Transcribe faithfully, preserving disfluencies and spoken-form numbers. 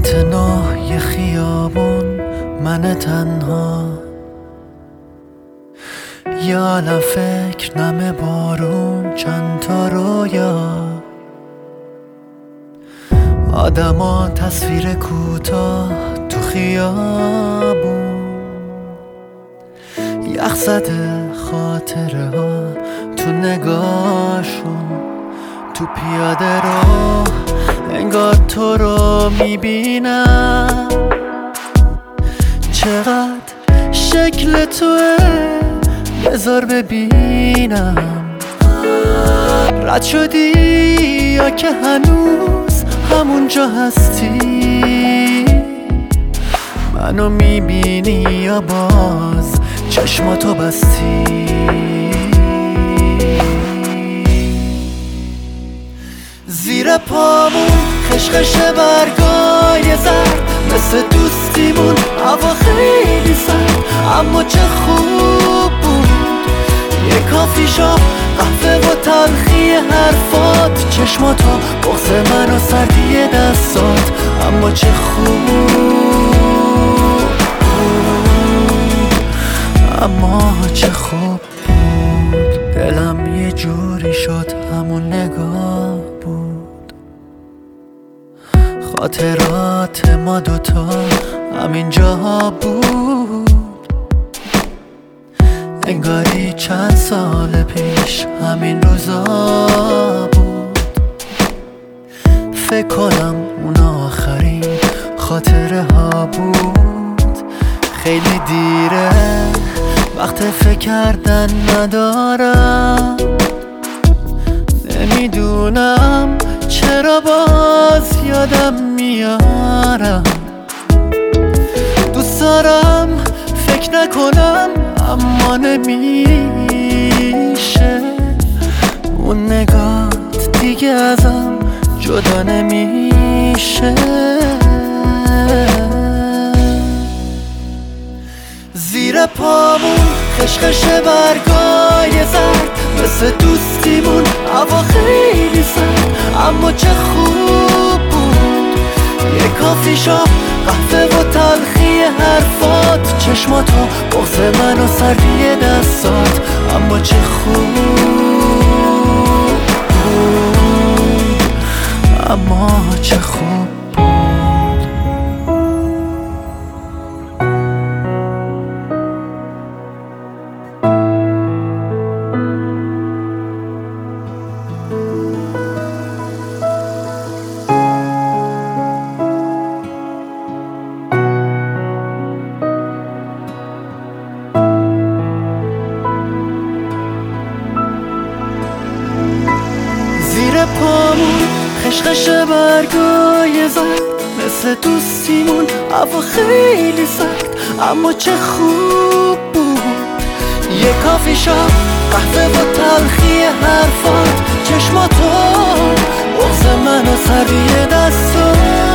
فاطمه خیابون، من تنها، یه عالم فکر، نم بارون، چند تا رویا، آدما تصویر کوتاه تو خیابون، یخ زده خاطره ها تو نگاهشون، تو پیاده رو انگار تو رو میبینم، چقدر شکل توه بذار ببینم، رد شدی یا که هنوز همونجا هستی، منو میبینی یا باز چشماتو بستی. زیر پامون خشخش برگای زرد، مثل دوستیمون هوا خیلی سرد، اما چه خوب بود یه کافی شاپ، قهوه و تلخی حرفات، چشماتو، بغض من و سردی دستات، اما چه خوب بود، اما چه خوب بود. دلم یه جوری شد همون نگاه بود، خاطرات ما دوتا همین جاها بود، انگاری چند سال پیش همین روزا بود. فکر کنم اون آخرین خاطره ها بود، خیلی دیره وقت فکر کردن ندارم، نمیدونم چرا باز یادم میارم، دوست دارم فکر نکنم اما نمیشه، اون نگات دیگه ازم جدا نمیشه. زیر پامون خشخش برگای زرد، مثل دوستیمون هوا خیلی سرد، اما چه خوب بود یه کافی شاپ، قهوه و تلخی حرفات، چشماتو، بغض من و سردی دستات، اما چه خوب بود، اما چه خوب بود. زیر پامون خشخش برگای زرد، مثل دوستیمون هوا خیلی سرد، اما چه خوب بود یه کافی شاپ، قهوه و تلخی حرفات، چشماتو، بغض من و سردی دستات.